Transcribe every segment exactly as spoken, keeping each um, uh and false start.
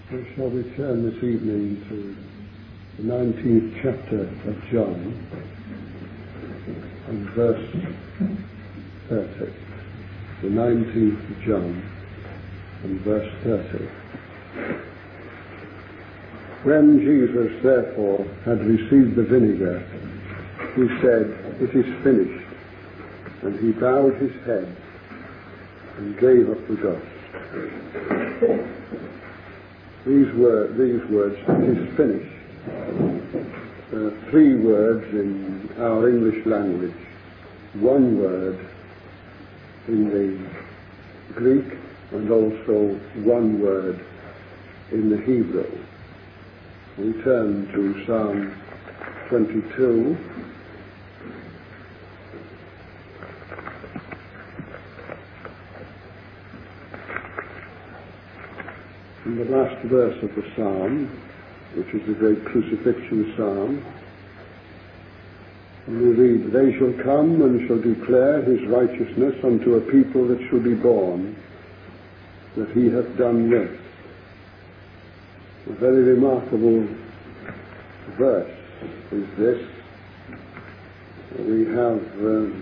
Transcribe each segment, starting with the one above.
We shall return this evening to the nineteenth chapter of John and verse thirty. The nineteenth of John and verse thirty. When Jesus therefore had received the vinegar, he said, "It is finished," and he bowed his head and gave up the ghost. These, were, these words, "it is finished," uh, three words in our English language, one word in the Greek, and also one word in the Hebrew. We turn to Psalm twenty-two. In the last verse of the psalm, which is the great crucifixion psalm, and we read, "They shall come and shall declare his righteousness unto a people that shall be born, that he hath done this." A very remarkable verse is this. We have um,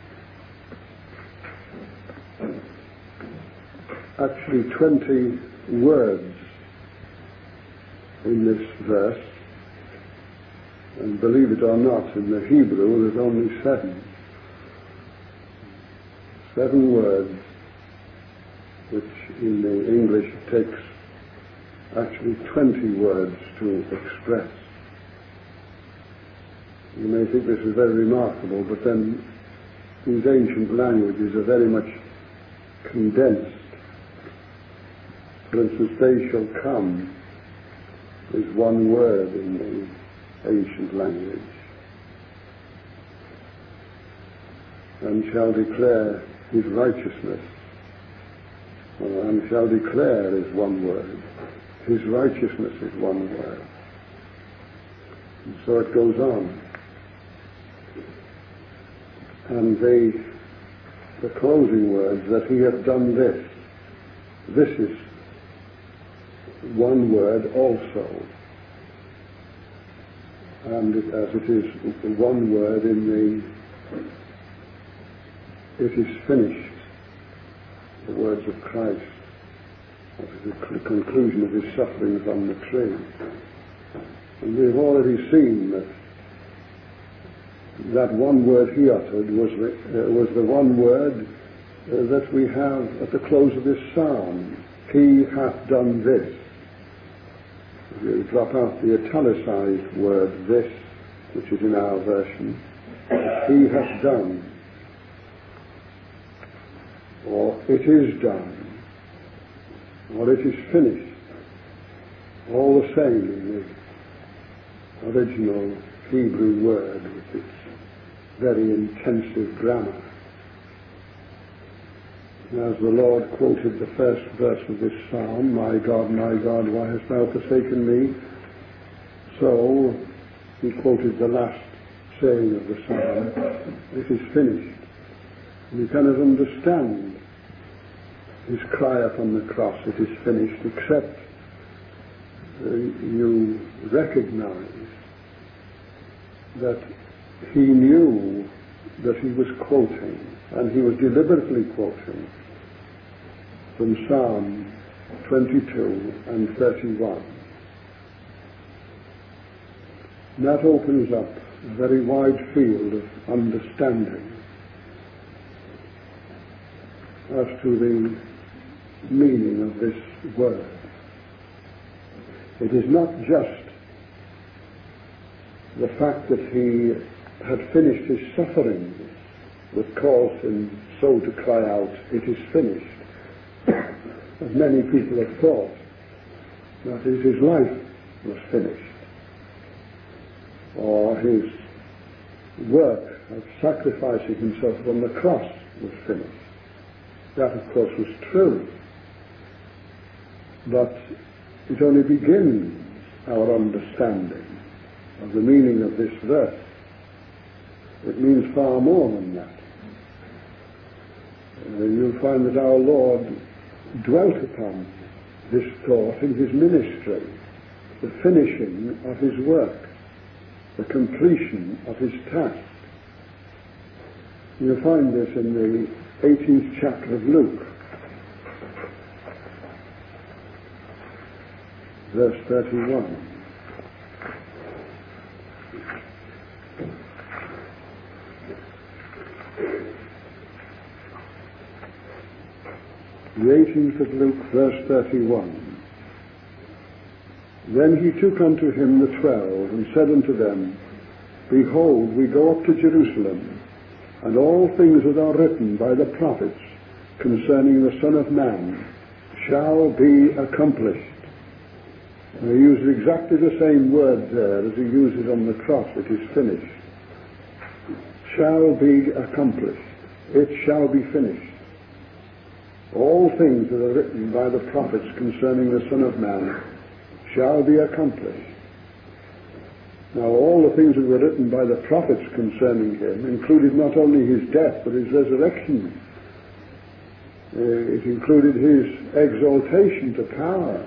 actually twenty words in this verse, and believe it or not, in the Hebrew there's only seven. Seven words, which in the English takes actually twenty words to express. You may think this is very remarkable, but then these ancient languages are very much condensed. For instance, "they shall come" is one word in the ancient language. "And shall declare his righteousness." Well, "and shall declare" is one word. His righteousness is one word. And so it goes on. And the, the closing words, "that he hath done this." This is one word also. And it, as it is one word in the "it is finished," the words of Christ, at the conclusion of his sufferings on the tree. And we've already seen that that one word he uttered was the, uh, was the one word uh, that we have at the close of this psalm. "He hath done this." You drop out the italicized word "this," which is in our version. "He hath done," or "it is done," or "it is finished," all the same in the original Hebrew word with its very intensive grammar. As the Lord quoted the first verse of this psalm, "My God, my God, why hast thou forsaken me?" so he quoted the last saying of the psalm, "It is finished." And you cannot understand his cry upon the cross, "It is finished," except uh, you recognize that he knew that he was quoting, and he was deliberately quoting, from Psalm twenty-two and thirty-one. And that opens up a very wide field of understanding as to the meaning of this word. It is not just the fact that he had finished his sufferings that caused him so to cry out, "It is finished," as many people have thought. That is, his life was finished, or his work of sacrificing himself on the cross was finished. That, of course, was true, but it only begins our understanding of the meaning of this verse. It means far more than that. Uh, you'll find that our Lord dwelt upon this thought in his ministry, the finishing of his work, the completion of his task. You'll find this in the eighteenth chapter of Luke, verse thirty-one. The eighteenth of Luke, verse thirty-one. Then he took unto him the twelve, and said unto them, Behold, we go up to Jerusalem, and all things that are written by the prophets concerning the Son of Man shall be accomplished. And he uses exactly the same word there as he uses on the cross. It is finished. Shall be accomplished. It shall be finished. All things that are written by the prophets concerning the Son of Man shall be accomplished. Now, all the things that were written by the prophets concerning him included not only his death, but his resurrection. Uh, it included his exaltation to power.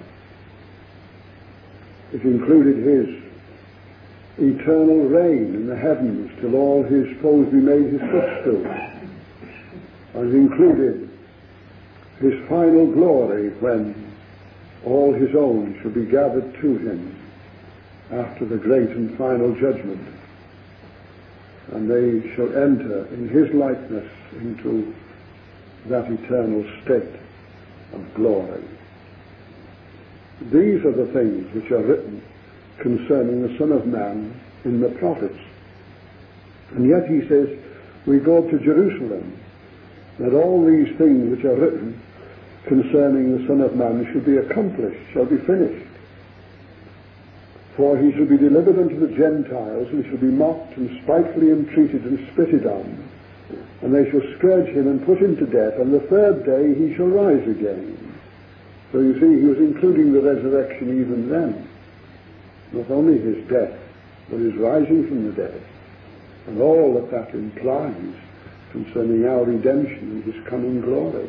It included his eternal reign in the heavens till all his foes be made his footstool. And it included his final glory when all his own shall be gathered to him after the great and final judgment, and they shall enter in his likeness into that eternal state of glory. These are the things which are written concerning the Son of Man in the prophets. And yet he says, we go up to Jerusalem, that all these things which are written concerning the Son of Man should be accomplished, shall be finished. For he shall be delivered unto the Gentiles, and shall be mocked and spitefully entreated and spitted on. And they shall scourge him and put him to death, and the third day he shall rise again. So you see, he was including the resurrection even then. Not only his death, but his rising from the dead. And all that that implies concerning our redemption and his coming glory.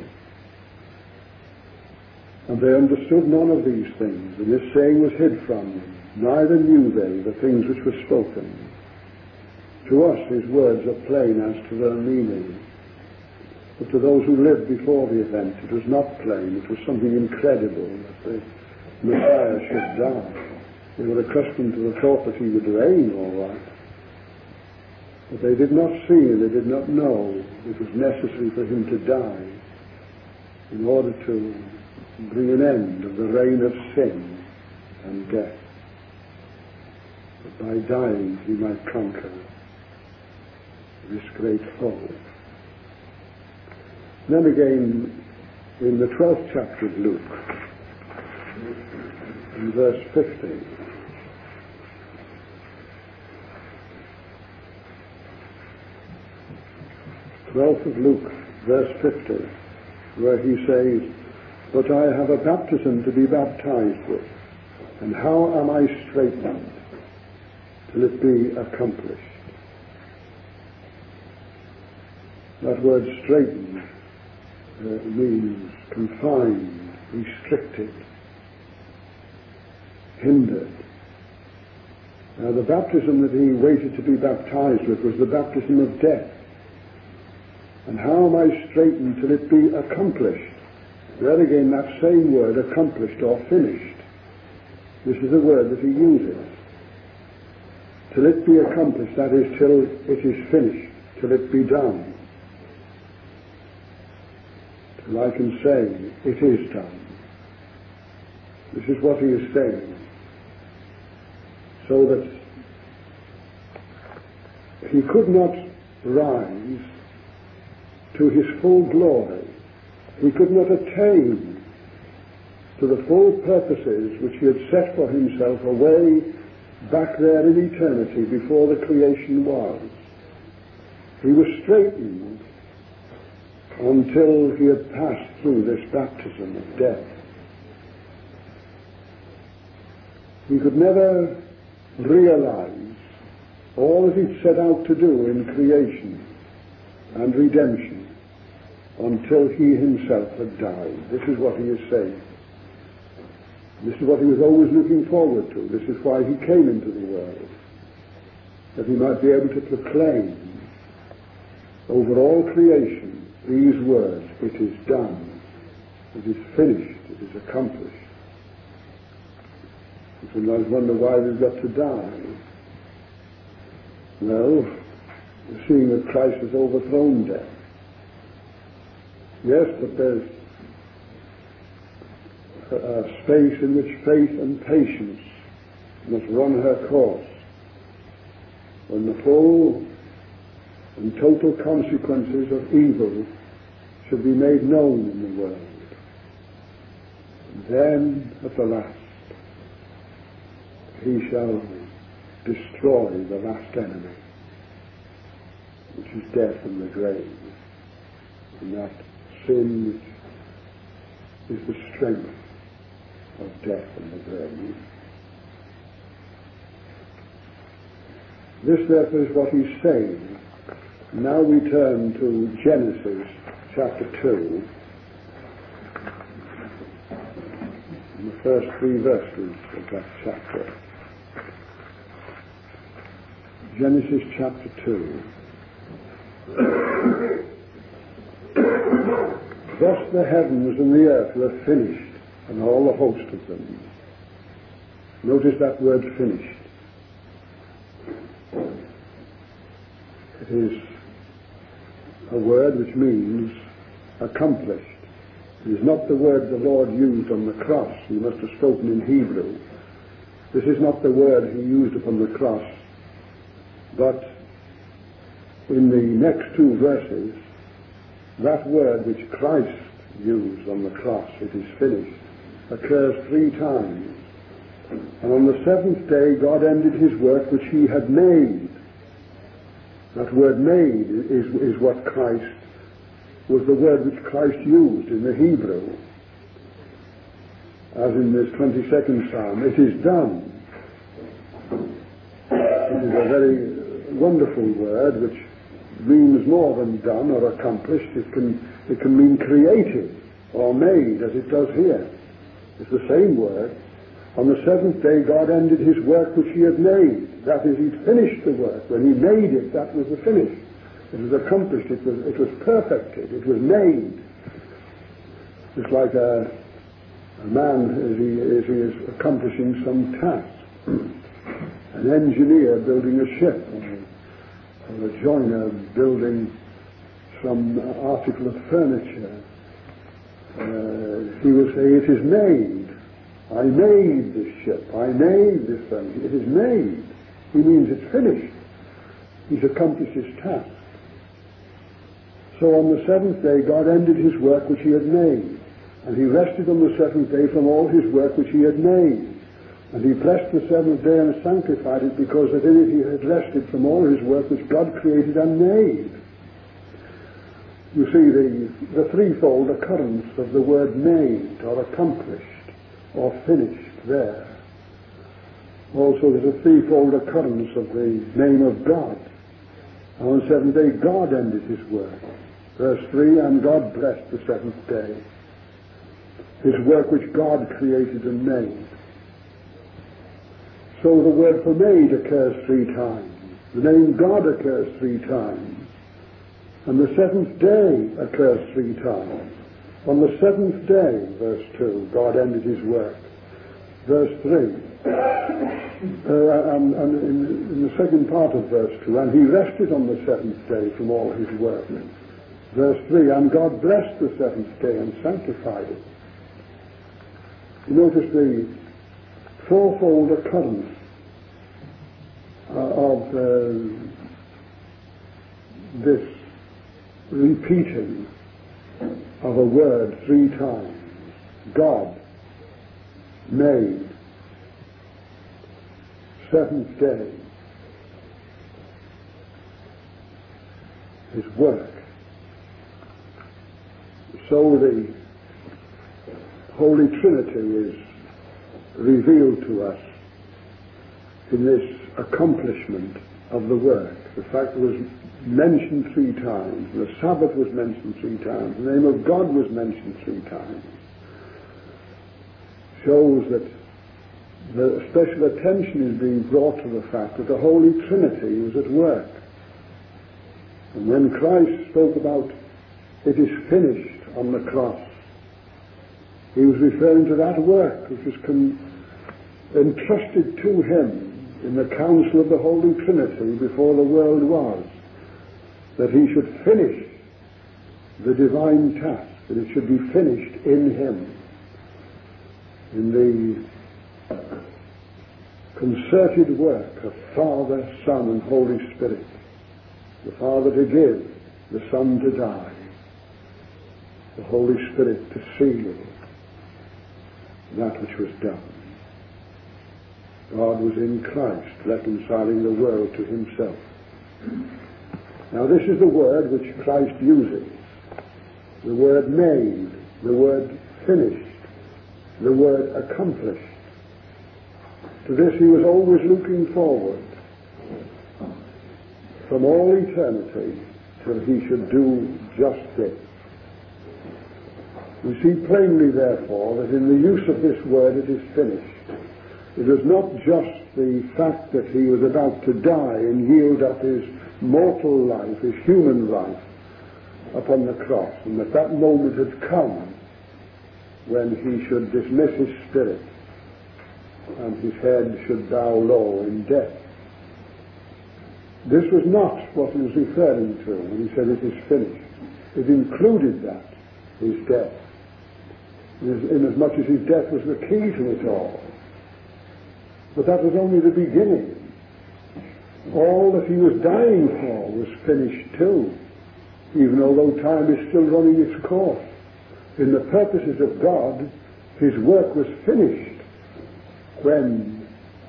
And they understood none of these things, and this saying was hid from them. Neither knew they the things which were spoken. To us his words are plain as to their meaning. But to those who lived before the event, it was not plain. It was something incredible that the Messiah should die. They were accustomed to the thought that he would reign all right. But they did not see, they did not know it was necessary for him to die in order to bring an end of the reign of sin and death. But by dying he might conquer this great foe. Then again, in the twelfth chapter of Luke, in verse fifty, twelfth of Luke, verse fifty, where he says, But I have a baptism to be baptized with, and how am I straitened till it be accomplished? That word straitened uh, means confined, restricted, hindered. Now the baptism that he waited to be baptized with was the baptism of death. And how am I straitened till it be accomplished? There again, that same word, accomplished or finished. This is the word that he uses. Till it be accomplished, that is, till it is finished, till it be done. Till I can say, it is done. This is what he is saying. So that he could not rise to his full glory. He could not attain to the full purposes which he had set for himself away back there in eternity before the creation was. He was straitened until he had passed through this baptism of death. He could never realize all that he'd set out to do in creation and redemption until he himself had died. This is what he is saying. This is what he was always looking forward to. This is why he came into the world, that he might be able to proclaim over all creation these words, "It is done, it is finished, it is accomplished." You sometimes wonder why we've got to die. Well, seeing that Christ has overthrown death. Yes, but there's a, a space in which faith and patience must run her course, when the full and total consequences of evil should be made known in the world. And then, at the last, he shall destroy the last enemy, which is death and the grave, and that sin which is the strength of death and the grave. This, therefore, is what he's saying. Now we turn to Genesis chapter two, and the first three verses of that chapter. Genesis chapter two. Thus the heavens and the earth were finished, and all the host of them. Notice that word finished. It is a word which means accomplished. It is not the word the Lord used on the cross. He must have spoken in Hebrew. This is not the word he used upon the cross. But in the next two verses, that word which Christ used on the cross, "it is finished," occurs three times. And on the seventh day God ended his work which he had made. That word "made" is, is what Christ, was the word which Christ used in the Hebrew. As in this twenty-second Psalm, "it is done." It is a very wonderful word which means more than done or accomplished. It can, it can mean created or made, as it does here. It's the same word. On the seventh day God ended his work which he had made. That is, he'd finished the work. When he made it, that was the finish. It was accomplished. It was, it was perfected. It was made. It's like a, a man as he, as he is accomplishing some task. An engineer building a ship, or a joiner building some article of furniture. Uh, he will say, "It is made. I made this ship. I made this furniture. It is made." He means it's finished. He's accomplished his task. So on the seventh day God ended his work which he had made, and he rested on the seventh day from all his work which he had made. And he blessed the seventh day and sanctified it, because that in it he had rested from all his work which God created and made. You see the, the threefold occurrence of the word "made," or accomplished, or finished there. Also there's a threefold occurrence of the name of God. And on the seventh day God ended his work. Verse three, "And God blessed the seventh day." His work which God created and made. So the word for "made" occurs three times. The name God occurs three times. And the seventh day occurs three times. On the seventh day, verse two, God ended his work. Verse three, uh, and, and in, in the second part of verse two, "And he rested on the seventh day from all his work." Verse three, "And God blessed the seventh day and sanctified it." You notice the fourfold occurrence uh, of uh, this repeating of a word three times. God made, seventh day, his work. So the Holy Trinity is revealed to us in this accomplishment of the work. The fact that it was mentioned three times, the Sabbath was mentioned three times, the name of God was mentioned three times, shows that the special attention is being brought to the fact that the Holy Trinity was at work. And when Christ spoke about "it is finished" on the cross, he was referring to that work which was con- entrusted to him in the council of the Holy Trinity before the world was, that he should finish the divine task, that it should be finished in him, in the concerted work of Father, Son, and Holy Spirit. The Father to give, the Son to die, the Holy Spirit to seal that which was done. God was in Christ, reconciling the world to himself. Now this is the word which Christ uses. The word made, the word finished, the word accomplished. To this he was always looking forward from all eternity till he should do just this. We see plainly, therefore, that in the use of this word, "it is finished," it was not just the fact that he was about to die and yield up his mortal life, his human life, upon the cross, and that that moment had come when he should dismiss his spirit and his head should bow low in death. This was not what he was referring to when he said "it is finished." It included that, his death, inasmuch as his death was the key to it all. But that was only the beginning. All that he was dying for was finished too, even although time is still running its course. In the purposes of God, his work was finished when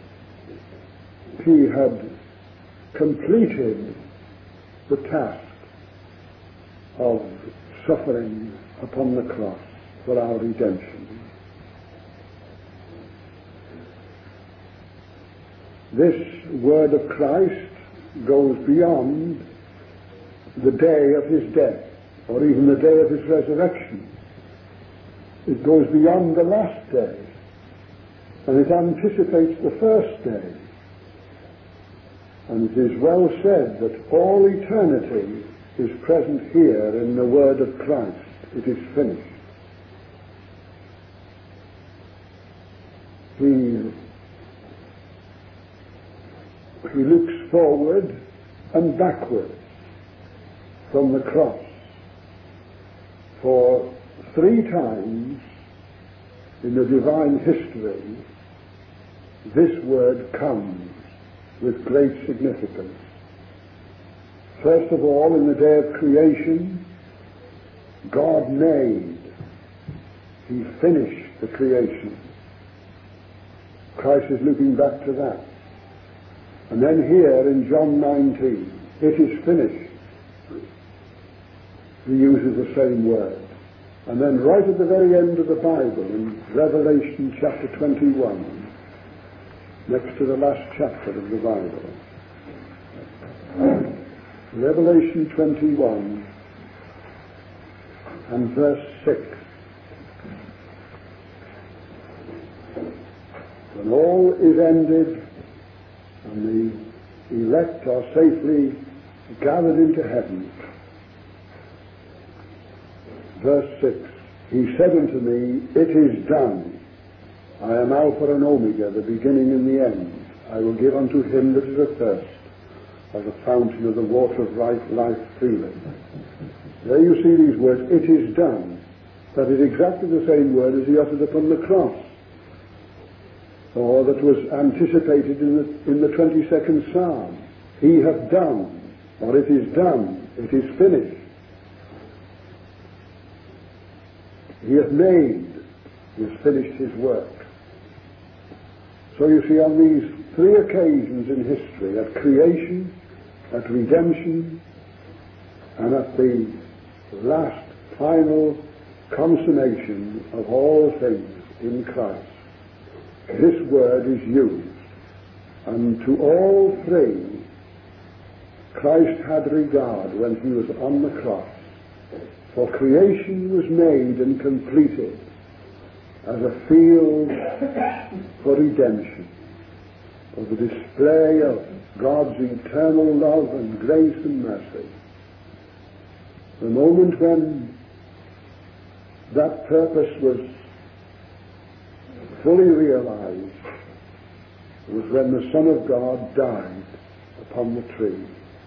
he had completed the task of suffering upon the cross for our redemption. This word of Christ goes beyond the day of his death, or even the day of his resurrection. It goes beyond the last day, and it anticipates the first day. And it is well said that all eternity is present here in the word of Christ. It is finished. He, he looks forward and backward from the cross. For three times in the divine history, this word comes with great significance. First of all, in the day of creation, God made. He finished the creation. Christ is looking back to that. And then here in John nineteen, "it is finished." He uses the same word. And then right at the very end of the Bible, in Revelation chapter twenty-one, next to the last chapter of the Bible, Revelation twenty-one and verse six. When all is ended and the elect are safely gathered into heaven, verse six, "He said unto me, It is done. I am Alpha and Omega, the beginning and the end. I will give unto him that is athirst of the fountain of the water of life, life freely." There you see these words, "it is done." That is exactly the same word as he uttered upon the cross, or that was anticipated in the, in the twenty-second Psalm. "He hath done," or "it is done," "it is finished." He hath made, he has finished his work. So you see, on these three occasions in history, at creation, at redemption, and at the last final consummation of all things in Christ, this word is used. And to all three, Christ had regard when he was on the cross. For creation was made and completed, as a field for redemption, for the display of God's eternal love and grace and mercy. The moment when that purpose was fully realized was when the Son of God died upon the tree.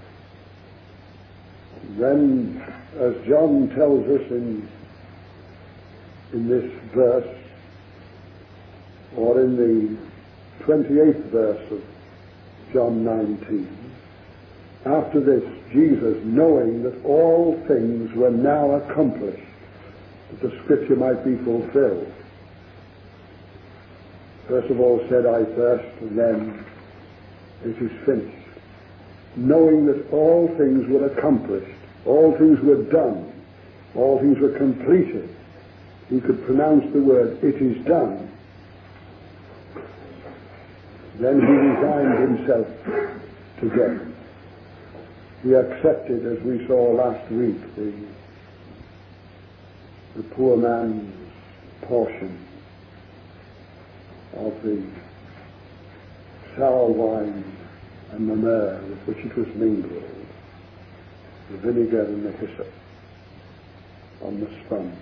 Then, as John tells us in, in this verse, or in the twenty-eighth verse of John nineteen, after this, Jesus, knowing that all things were now accomplished, that the Scripture might be fulfilled, first of all said, I thirst, and then, it is finished. Knowing that all things were accomplished, all things were done, all things were completed, he could pronounce the word, it is done. Then he resigned himself to death. He accepted, as we saw last week, the, the poor man's portion of the sour wine and the myrrh with which it was mingled, the vinegar and the hyssop on the sponge.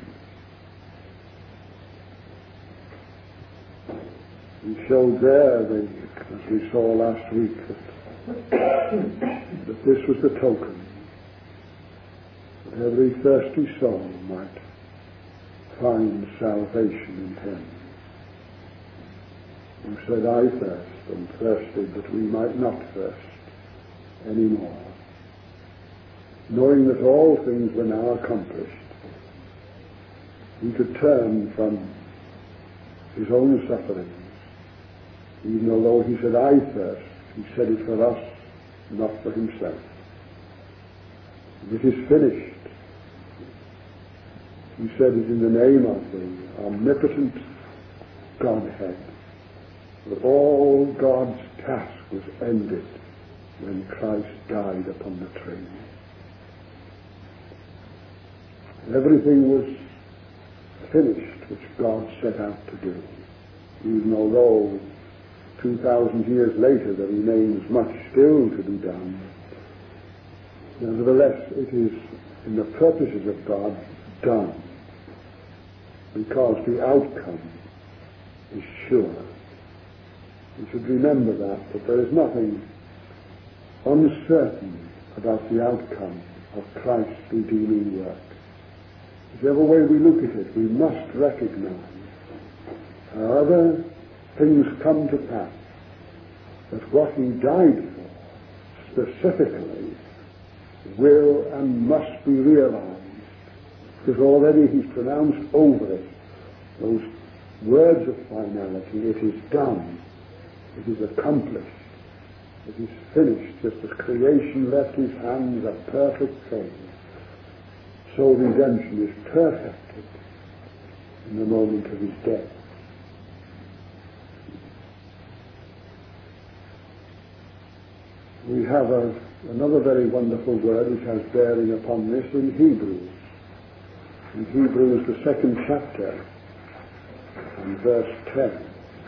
He showed there, the, as we saw last week, that, that this was the token that every thirsty soul might find salvation in him. Who said, I thirst, and thirsted that we might not thirst any more. Knowing that all things were now accomplished, he could turn from his own sufferings. Even although he said, I thirst, he said it for us, not for himself. And it is finished. He said it in the name of the omnipotent Godhead, that all God's task was ended when Christ died upon the tree. Everything was finished which God set out to do, even although two thousand years later there remains much still to be done. Nevertheless, it is in the purposes of God done, because the outcome is sure. We should remember that, that there is nothing uncertain about the outcome of Christ's redeeming work. Whichever way we look at it, we must recognize, however things come to pass, that what he died for specifically will and must be realized, because already he's pronounced over it those words of finality, it is done, it is accomplished, it is finished, just as creation left his hands a perfect thing, so redemption is perfected in the moment of his death. We have a, another very wonderful word which has bearing upon this in Hebrews. In Hebrews, the second chapter, and verse ten.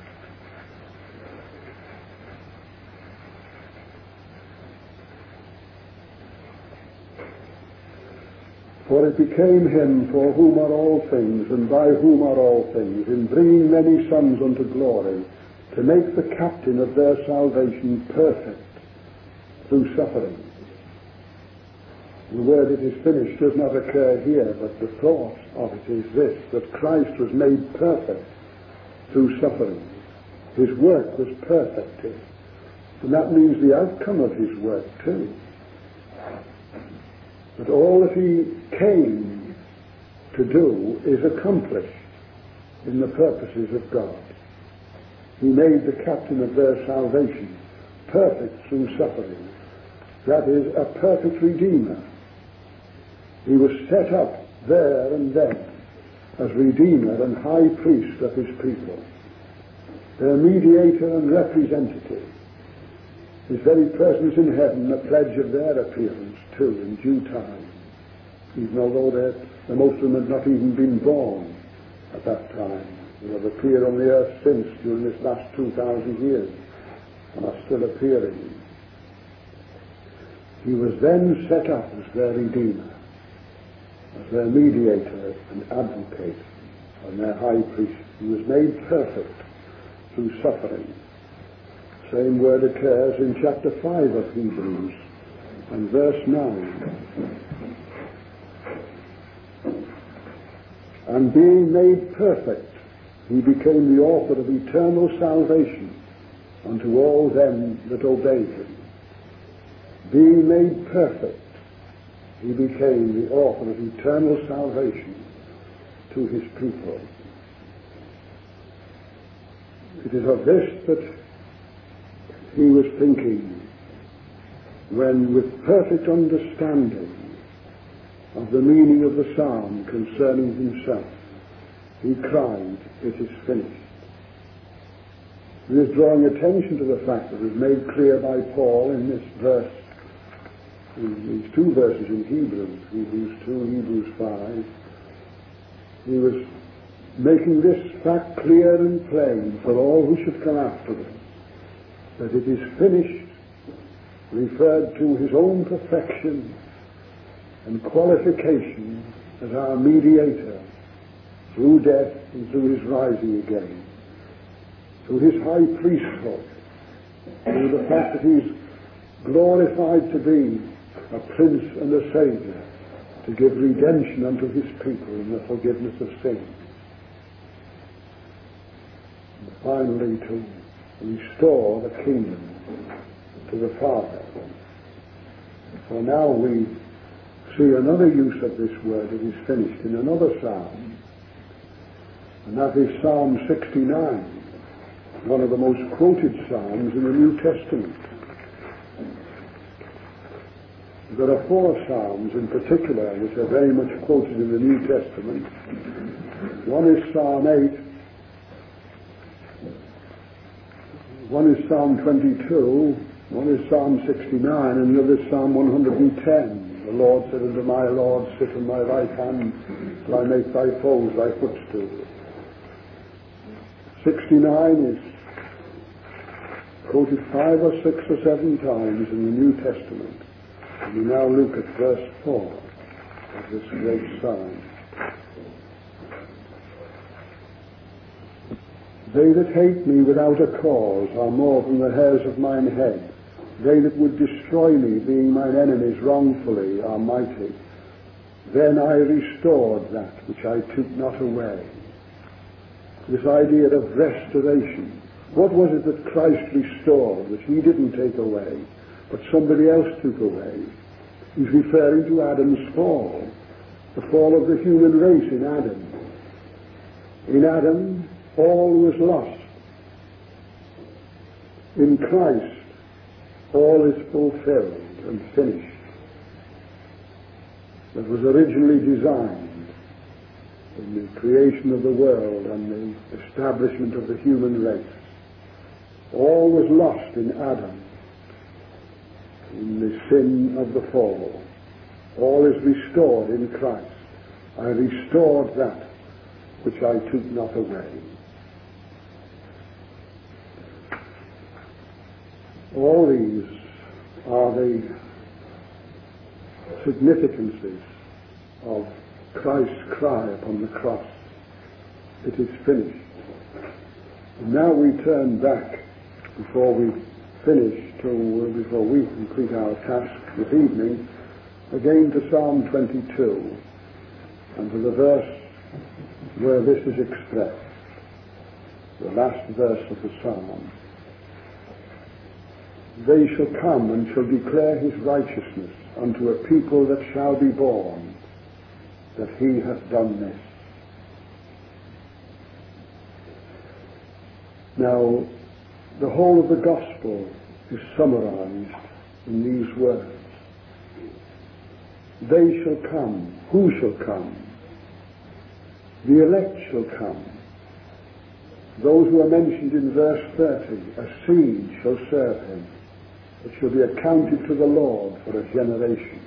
For it became him for whom are all things, and by whom are all things, in bringing many sons unto glory, to make the captain of their salvation perfect through suffering. The word "it is finished" does not occur here, but the thought of it is this, that Christ was made perfect through suffering. His work was perfected. And that means the outcome of his work too. That all that he came to do is accomplished in the purposes of God. He made the captain of their salvation perfect through suffering. That is, a perfect Redeemer. He was set up there and then as Redeemer and High Priest of his people, their mediator and representative. His very presence in heaven, a pledge of their appearance too in due time, even although the most of them had not even been born at that time. who have appeared on the earth since during this last two thousand years and are still appearing. He was then set up as their Redeemer, as their mediator and advocate, and their high priest. He was made perfect through suffering. The same word occurs in chapter five of Hebrews and verse nine. And being made perfect, he became the author of eternal salvation unto all them that obey him. Being made perfect, he became the author of eternal salvation to his people. It is of this that he was thinking when, with perfect understanding of the meaning of the psalm concerning himself, he cried, "It is finished." He is drawing attention to the fact that is made clear by Paul in this verse, in these two verses in Hebrews, Hebrews two, Hebrews five. He was making this fact clear and plain for all who should come after him, that it is finished referred to his own perfection and qualification as our mediator through death and through his rising again, through his high priesthood, through the fact that he's glorified to be a prince and a savior, to give redemption unto his people in the forgiveness of sins, and finally to restore the kingdom to the Father. So now we see another use of this word, "it is finished," in another psalm, and that is Psalm sixty-nine, one of the most quoted psalms in the New Testament. There are four psalms in particular which are very much quoted in the New Testament. One is Psalm eight, one is Psalm twenty-two, one is Psalm sixty-nine, and the other is Psalm one hundred ten. The Lord said unto my Lord, "Sit on my right hand, till I make thy foes thy footstool." sixty-nine is quoted five or six or seven times in the New Testament. And we now look at verse four of this great psalm. They that hate me without a cause are more than the hairs of mine head. They that would destroy me, being mine enemies wrongfully, are mighty. Then I restored that which I took not away. This idea of restoration. What was it that Christ restored, which he didn't take away, but somebody else took away? He's referring to Adam's fall, the fall of the human race in Adam. In Adam, all was lost. In Christ, all is fulfilled and finished. That was originally designed in the creation of the world and the establishment of the human race. All was lost in Adam, in the sin of the fall. All is restored in Christ. I restored that which I took not away. All these are the significances of Christ's cry upon the cross. It is finished. And now we turn back, before we finish, to, uh, before we complete our task this evening, again to Psalm twenty-two, and to the verse where this is expressed, the last verse of the psalm. They shall come and shall declare his righteousness unto a people that shall be born, that he hath done this. Now, the whole of the gospel is summarized in these words. They shall come. Who shall come? The elect shall come. Those who are mentioned in verse thirty, a seed shall serve him. It shall be accounted to the Lord for a generation.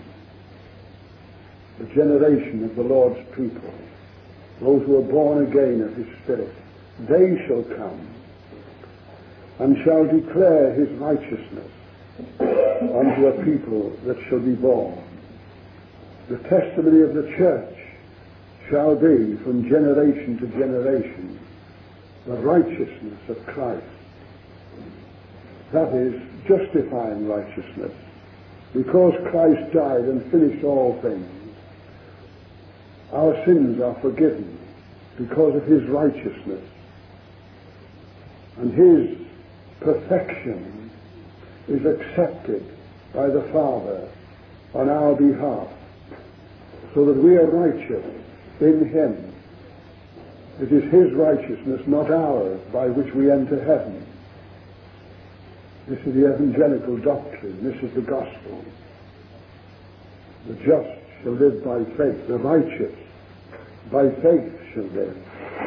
The generation of the Lord's people. Those who are born again of his Spirit. they shall come and shall declare his righteousness unto a people that shall be born. The testimony of the church shall be from generation to generation the righteousness of Christ. That is, justifying righteousness. Because Christ died and finished all things, our sins are forgiven because of his righteousness. And his perfection is accepted by the Father on our behalf, so that we are righteous in him. It is his righteousness, not ours, by which we enter heaven. This is the evangelical doctrine. This is the gospel. The just shall live by faith. The righteous by faith shall live.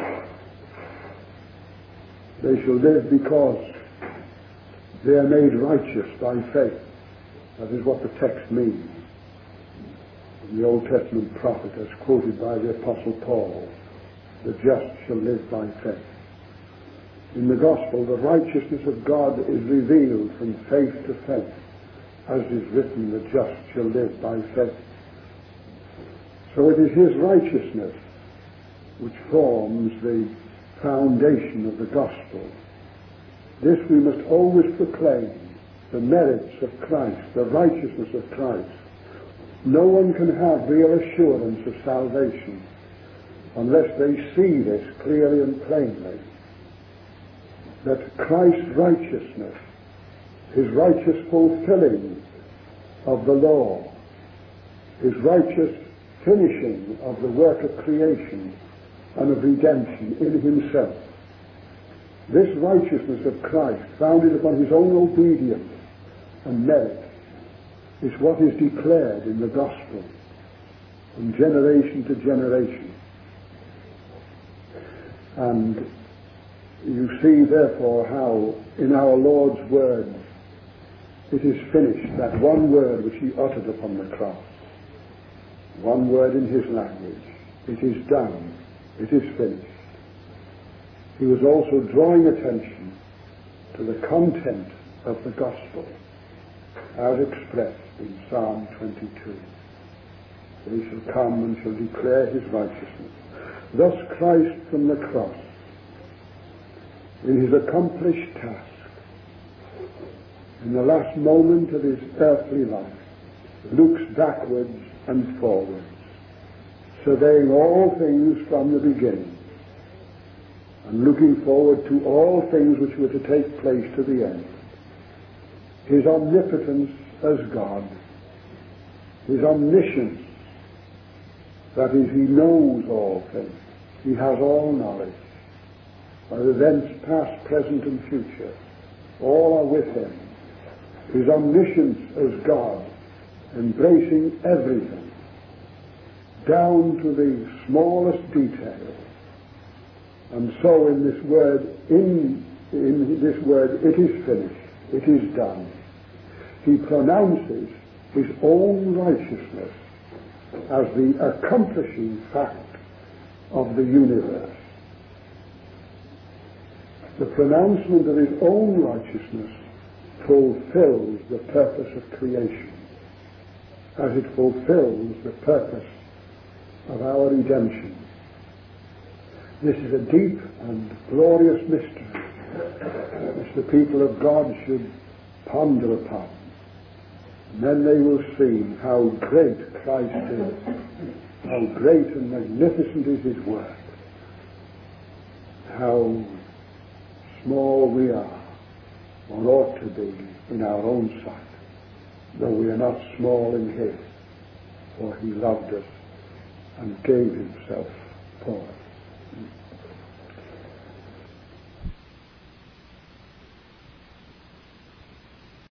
They shall live because they are made righteous by faith. That is what the text means. The Old Testament prophet, as quoted by the Apostle Paul, the just shall live by faith. In the gospel, the righteousness of God is revealed from faith to faith, as is written, the just shall live by faith. So it is his righteousness which forms the foundation of the gospel. This we must always proclaim, the merits of Christ, the righteousness of Christ. No one can have real assurance of salvation unless they see this clearly and plainly, that Christ's righteousness, his righteous fulfilling of the law, his righteous finishing of the work of creation and of redemption in himself, this righteousness of Christ, founded upon his own obedience and merit, is what is declared in the gospel from generation to generation. And you see, therefore, how in our Lord's words it is finished, that one word which he uttered upon the cross, one word in his language, it is done, it is finished. He was also drawing attention to the content of the gospel as expressed in Psalm twenty-two. They shall come and shall declare his righteousness. Thus Christ from the cross, in his accomplished task, in the last moment of his earthly life, looks backwards and forwards, surveying all things from the beginning, and looking forward to all things which were to take place to the end. His omnipotence as God, his omniscience, that is, he knows all things, he has all knowledge of events past, present, and future. All are with him. His omniscience as God, embracing everything, down to the smallest detail. And so in this word, in, in this word, it is finished, it is done, he pronounces his own righteousness as the accomplishing fact of the universe. The pronouncement of his own righteousness fulfills the purpose of creation, as it fulfills the purpose of our redemption. This is a deep and glorious mystery which the people of God should ponder upon. And then they will see how great Christ is, how great and magnificent is his work, how small we are, or ought to be, in our own sight, though we are not small in his, for he loved us and gave himself for us.